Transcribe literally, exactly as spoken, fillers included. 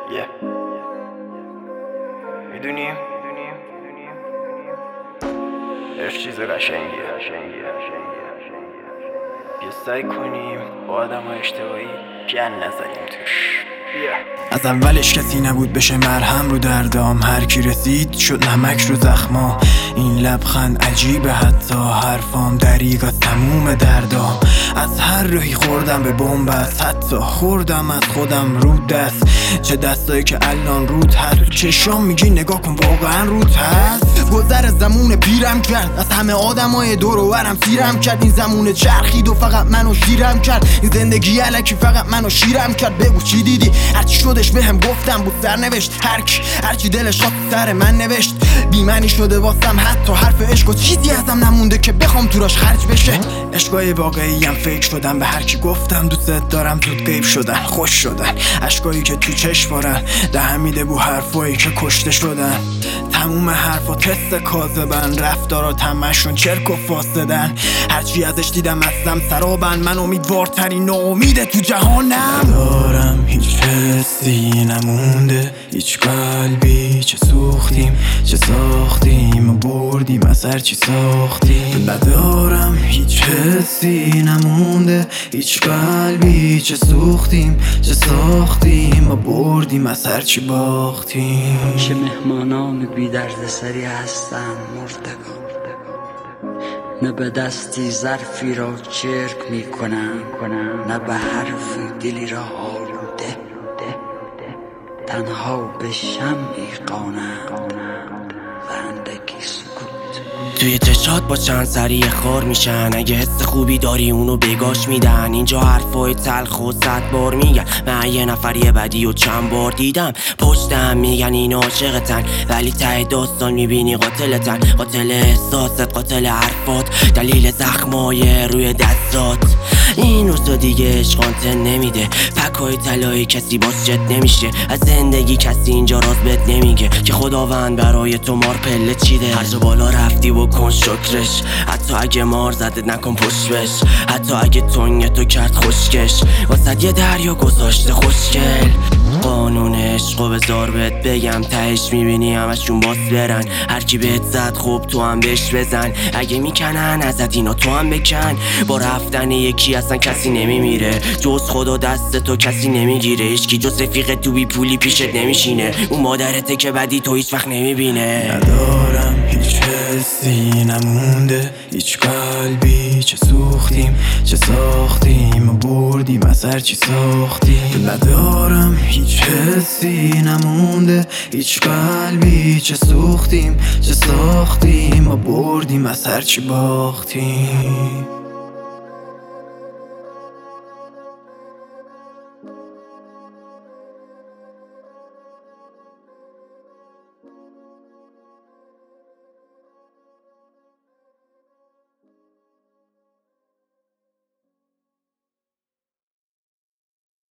یه میدونیم عشق چیز قشنگیه بیا سعی کنیم با آدم های اشتباهی گن نزنیم توش. از اولش کسی نبود بشه مرهم رو دردام، هر کی رسید شد نمک رو زخمام. این لبخند عجیبه حتی حرفام دریغ از تموم دردام. از هر راهی خوردم به بنبست، حتی خوردم از خودم رو دست. چه دستایی که الان رود هست، چشام میگی نگاه کن واقعا رود هست. گذر زمون پیرم کرد، از همه آدمای دور و برم سیرم کرد. این زمون چرخید و فقط منو شیرم کرد. این زندگی الکی فقط منو شیرم کرد. بگو چی دیدی؟ هرچی شدش بهم گفتم بود سرنوشت. هرکی هرچی دلش خواست سر من نوشت. بی‌معنی شده واسم حتی حرف عشق و چیزی ازم نمونده که بخوام توراش خرج بشه. عشقای واقعی ام فیک شدن، به هر کی گفتم دوست دارم زود غیب شدن. خوش شدن اشکایی که تو چشم بارن، دهن میده بو حرفایی که کشته شدن. تموم حرفا تست کاذبن، رفتارا تمشون چرک و فاسدن. هرچی ازش دیدم ازم سرابن، من امیدوارترین ناامیده تو جهانم. ندارم هیچ حسی نمونده، هیچ قلبی، چه سوختیم چه ساختیم و بردیم از هرچی ساختیم. ندارم هیچ حسی نمونده، هیچ قلبی، چه سوختیم چه ساختیم و بردیم از هرچی باختیم. چه مهمانان بی درد سری هستن مردگان، نه به دستی ظرفی را چرک می کنن، نه به حرفی دلی را آلوده، تنها به شمعی قانند و اندکی سکوت. توی چشات با چند سری خار میشن، اگه حس خوبی داری اونو بگاش میدن. اینجا حرفای تلخ و صد بار میگن، من یه نفری بدی و چند بار دیدم پشتم میگن این عاشقتن، ولی ته داستان میبینی قاتلتن. قاتل احساست، قاتل حرفات، دلیل زخمای روی دستات. این روزا دیگه عشقانته نمیده، پکای طلایی کسی باز جد نمیشه. از زندگی کسی اینجا راز بد نمیگه که خداوند برای تو مار پله چیده. هر جا بالا رفتی بکن شکرش، حتی اگه مار زده نکن پشت بش. حتی اگه تنگ تو کرد خوشکش، واسه یه دریا گذاشته خوشگل. قانون عشقو بذار بهت بگم، تهش میبینی همشون باس برن. هر کی بهت زد خوب تو هم بهش بزن، اگه میکنن ازت اینا تو هم بکن. با رفتن یکی اصلا کسی نمیمیره، جز خدا دست تو کسی نمیگیره. هیچکی جز رفیق تو بی پولی پیشت نمیشینه، اون مادرته که بدی تو هیچ وقت نمیبینه. ندارم هیچ حسی نمونده، هیچ قلبی، چه سوختیم چه ساختیم و بردیم از هرچی ساختیم. ندارم هیچ حسی نمونده، هیچ قلبی، چه سوختیم چه ساختیم و بردیم از هرچی باختیم.